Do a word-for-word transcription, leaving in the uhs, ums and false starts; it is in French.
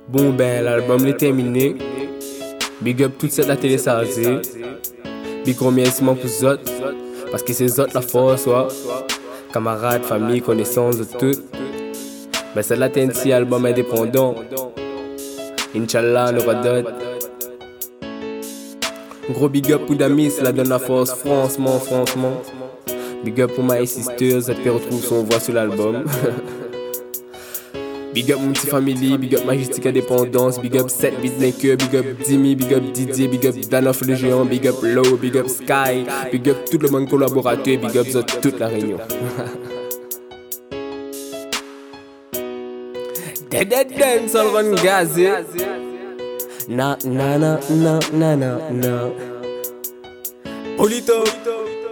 Bon ben l'album est terminé. Big up toute cette la téléchargée. Big remerciement pour les autres. Parce que c'est autres la force, ouais. Camarades, famille, connaissances, de tout. Ben c'est là un petit album indépendant. Inch'Allah, on aura d'autres. Gros big up pour d'amis, cela donne la force, franchement, franchement. Big up pour my sisters, ça te retrouve son voix sur l'album. Big up mon petit family, big up Majestic Indépendance, big up sept Beatmaker, big up Dimi, big up Didier, big up Danoff le géant, big up Low, big up Sky, big up tout le monde collaborateur, big up toute la réunion. Dead dead dance all run gazé. Na na na na na na na. Polito.